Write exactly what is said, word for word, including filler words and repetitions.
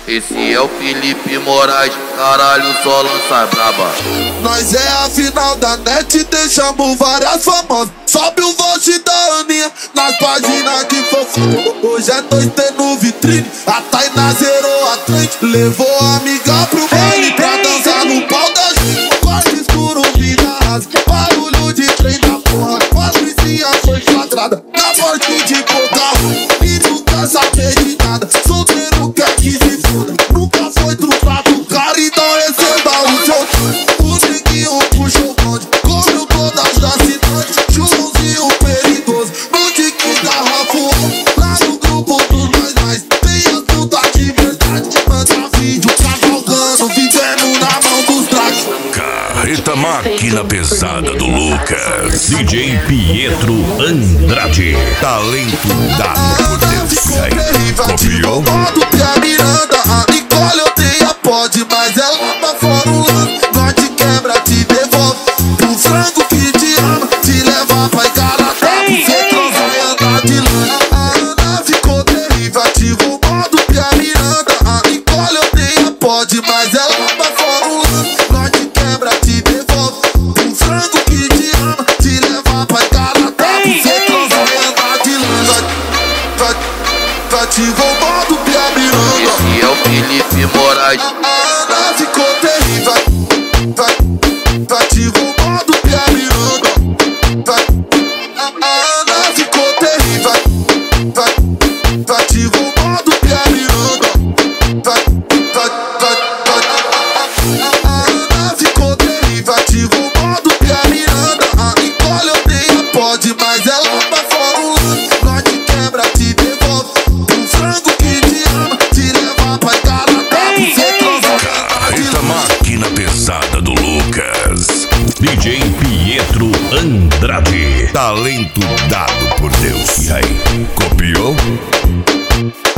Esse é o Felipe Moraes, caralho, só lança braba. Nós é a final da net, deixamos várias famosas. Sobe o vote da Aninha nas páginas de fofoca. Hoje é dois T no vitrine, a Tainá zerou a trend. Levou a amiga pro baile pra dançar no pau da gente. Quarto escuro, vida rasa, barulho de trem da porra. Patricinha foi flagrada na porta de boca. E nunca saber de nada, solteiro quer que se foda. Nunca foi trufado, cara, então receba o seu. O neguinho puxou o bonde, comeu todas da cidade. Churrozinho perigoso, no tique garrafo. Lá no grupo dos mais mais, tem assunto de verdade. Manda vídeo cavalgando, vivendo na mão dos dragos. Carreta Máquina Pesada do Lucas, D J Pietro Andrade, talento dado por Deus. Copiou? Do Pia Miranda, a Nicole odeia pode, mas ela pra fora o lance. Nós te quebra, te devolve. O frango que te ama, te leva pra encarar. Você transar e andar de lã. A Ana ficou terrível, ativa o modo Pia Miranda. A Nicole odeia pode, mas ela pra fora o lance. Nós te quebra, te devolve. O frango que te ama, te leva pra encarar. Você transar e andar de lã. Ativa o modo Pia Miranda. Esse é o Felipe Moraes. A Ana ficou terrível. Ativa o modo Pia Miranda. A Ana ficou terrível. Ativa o modo Pia Miranda. A Ana ficou terrível. Ativa o modo Pia Miranda. A Nicole odeia pode, mas ela pra fora o lance. Nós te quebra, te devolve. Carreta Máquina Pesada do Lucas, D J Pietro Andrade, talento dado por Deus. E aí, copiou?